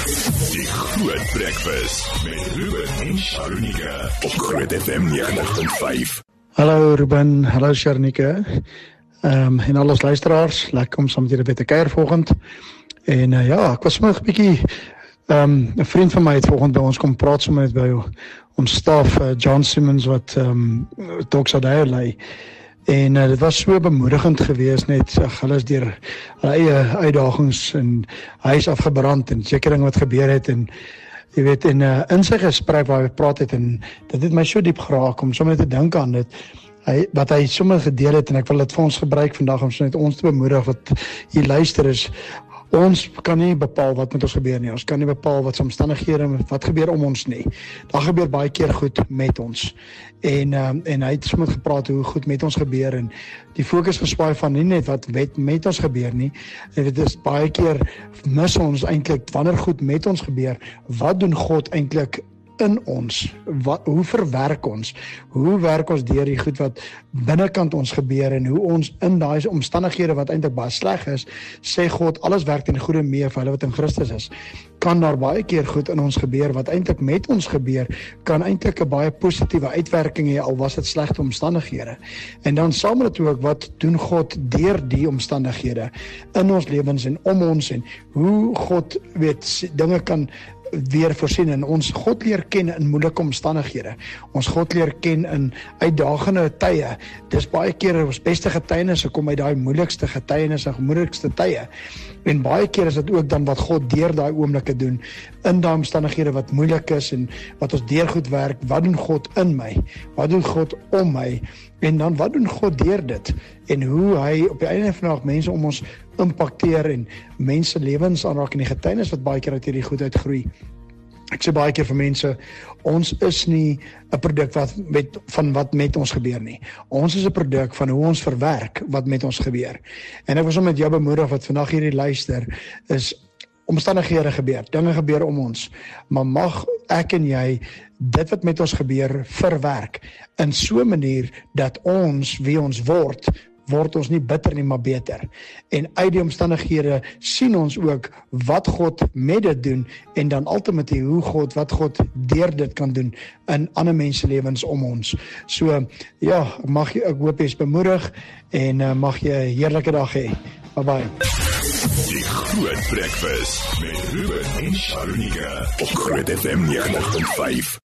Die Groot Breakfast met Ruben en Sharonika op Groot FM 90.5. Hallo Ruben, hallo Sharonika. En al ons luisteraars, lekker om saam met julle te kuier vanoggend. En ja, ek was sommer 'n bietjie 'n vriend van my het vanoggend by ons kom praat sommer net by ons staf, John Simmons wat Doxadeo lei. En dit was so bemoedigend geweest net hulle is deur hulle eie uitdagings en hy is afgebrand en seker ding wat gebeur het en jy weet in sy gesprek waar hy praat het en dit het my so diep geraak om sommer te dink aan dit. Wat hy sommer gedeel het en ek wil dit vir ons gebruik vandag om so net ons te bemoedig wat hier luister is. Ons kan nie bepaal wat met ons gebeur nie. Ons kan nie bepaal wat se omstandighede wat gebeur om ons nie. Daar gebeur baie keer goed met ons. En hy het sommer gepraat hoe goed met ons gebeur en die fokus geswaai van nie net wat met ons gebeur nie. En dit is baie keer mis ons eintlik wanneer goed met ons gebeur. Wat doen God eintlik in ons? Hoe verwerk ons? Hoe werk ons deur die goed wat binnekant ons gebeur en hoe ons in daai omstandighede wat eintlik baie sleg is, sê God alles werk ten goeie mee vir hulle wat in Christus is. Kan daar baie keer goed in ons gebeur wat eintlik met ons gebeur, kan eintlik 'n baie positiewe uitwerking hê al was dit slegte omstandighede. En dan saam met dit ook wat doen God deur die omstandighede in ons lewens en om ons en hoe God dinge kan weer voorsien en ons God leer ken in moeilike omstandighede. Ons God leer ken in uitdagende tye. Dis baie keer ons beste getuienisse kom uit daai moeilikste getuienisse en moeilikste tye. En baie keer is dit ook dan wat God deur daai oomblikke doen in daai omstandighede wat moeilik is en wat ons deur goed werk. Wat doen God in my? Wat doen God om my? En dan wat doen God deur dit? En hoe hy op die einde van die dag mense om ons impakteer en mense lewens aanraak en die getuienis wat baie keer uit hierdie goed uitgroei. Ek sê baie keer vir mense, ons is nie 'n produk van wat met ons gebeur nie. Ons is 'n produk van hoe ons verwerk wat met ons gebeur. En ek wil sommer met jou bemoedig wat vandag hierdie luister, is omstandighede gebeur, dinge gebeur om ons, maar mag ek en jy dit wat met ons gebeur verwerk in so 'n manier dat ons wie ons word ons nie bitter nie, maar beter. En uit die omstandighede sien ons ook wat God met dit doen en dan ultimately wat God deur dit kan doen in ander mense lewens om ons. So ja, ek hoop jy is bemoedig en mag jy 'n heerlike dag hê. Bye bye. Die Groot Breakfast met Ruben en Sharonika op Groot FM 90.5.